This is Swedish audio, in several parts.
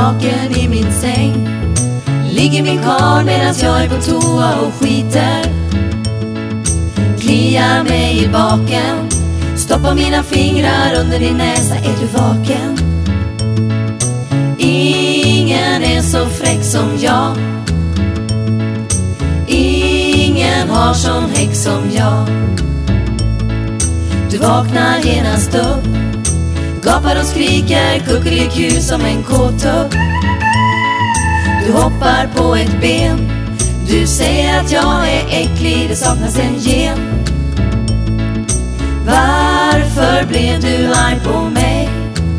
naken i min säng. Ligger min karl medan jag är på toa och skiter. Kliar mig i baken. Stoppar mina fingrar under din näsa. Är du vaken? Ingen är så fräck som jag. Ingen har sån häck som jag. Du vaknar genast upp. Gapar och skriker kuckeliku som en kåtupp. Du hoppar på ett ben. Du säger att jag är äcklig, det saknas en gen. Varför blev du arg på mig?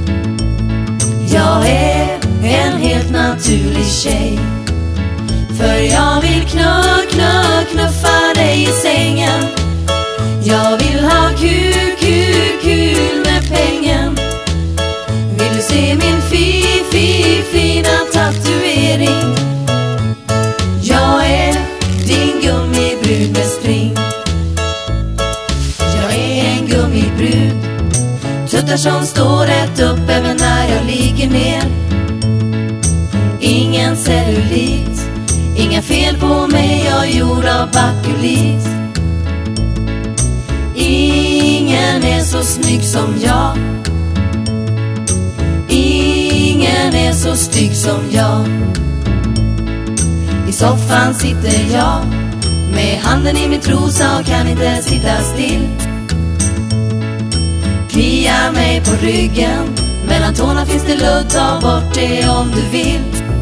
Jag är en helt naturlig tjej. För jag vill knuffa dig i sängen. Jag vill ha kul med pengen. Vill du se min fina tatuering? Jag är din gummibrud med string. Jag är en gummibrud. Tuttar som står rätt upp även när jag ligger ner. Ingen cellulit. Inga fel på mig, jag är gjord av bakulit. Ingen är så snygg som jag. Ingen är så stygg som jag. I soffan sitter jag med handen i min trosa och kan inte sitta still. Kliar mig på ryggen. Mellan tårna finns det ludd, ta bort det om du vill.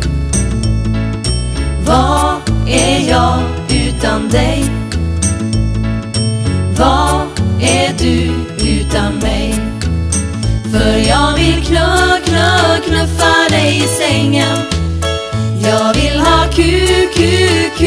Vad är jag utan dig? Vad är du utan mig? För jag vill knuffa dig i sängen. Jag vill ha kul